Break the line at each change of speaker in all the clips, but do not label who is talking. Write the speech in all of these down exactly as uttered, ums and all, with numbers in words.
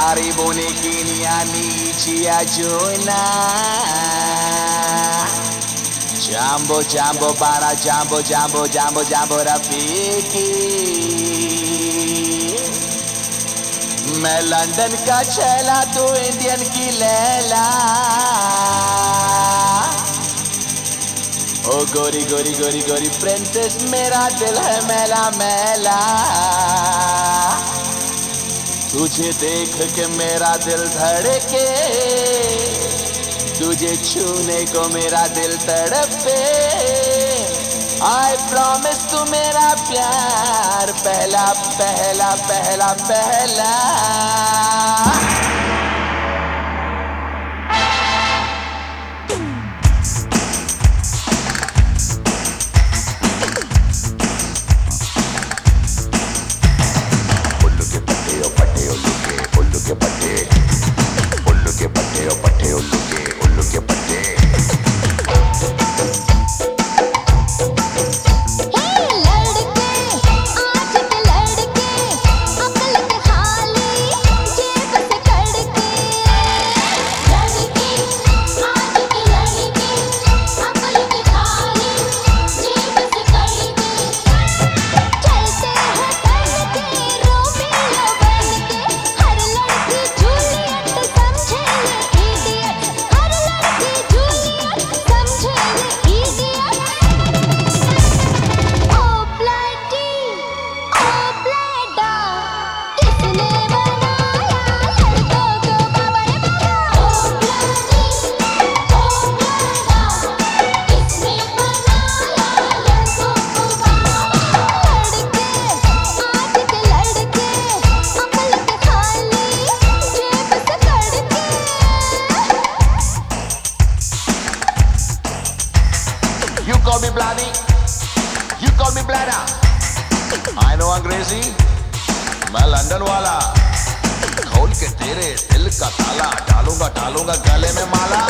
karibu nikinianichia juna. Jambo jambo para jambo jambo jambo jambo Rafiki. मैं London का छैला तू इंडियन की लैला. ओ गोरी गोरी गोरी गोरी प्रिंसेस मेरा दिल है मैला मैला. तुझे देख के मेरा दिल धड़के, तुझे छूने को मेरा दिल तड़पे. I promise तू मेरा प्यार पहला पहला पहला पहला. उल्लू के पट्टे ओ पट्टे उल्लू के, उल्लू के पट्टे, उल्लू के पट्टे ओ पट्टे उल्लू के, उल्लू के पट्टे. You call me bloody, you call me bladder. I know अंग्रेजी, मैं लंदन वाला. खोल के तेरे दिल का ताला, डालूंगा डालूंगा गले में माला.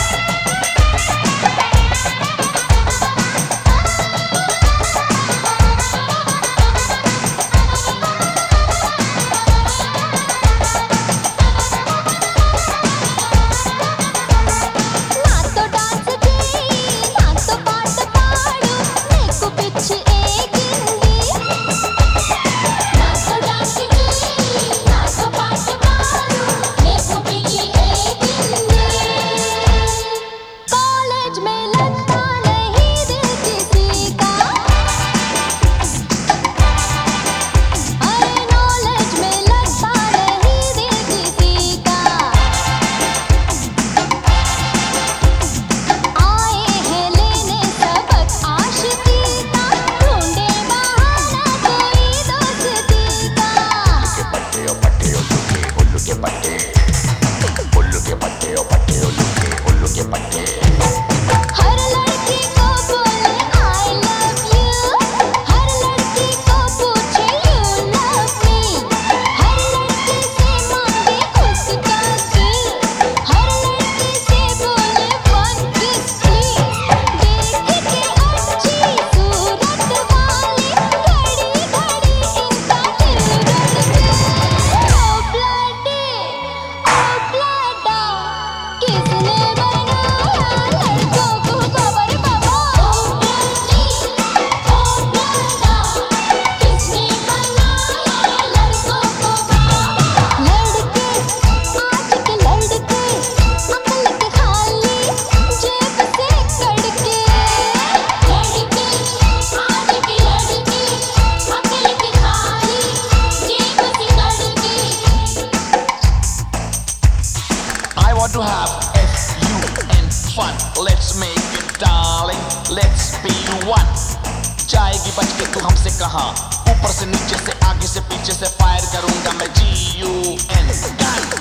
To have F U N fun, let's make it darling, let's be one. जाएगी बच के तू हमसे कहाँ, ऊपर से नीचे से आगे से पीछे से फायर करूंगा मैं G U N gun.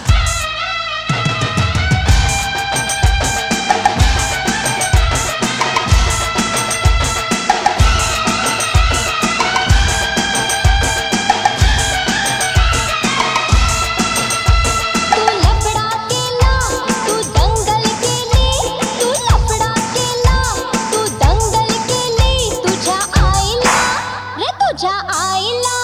I love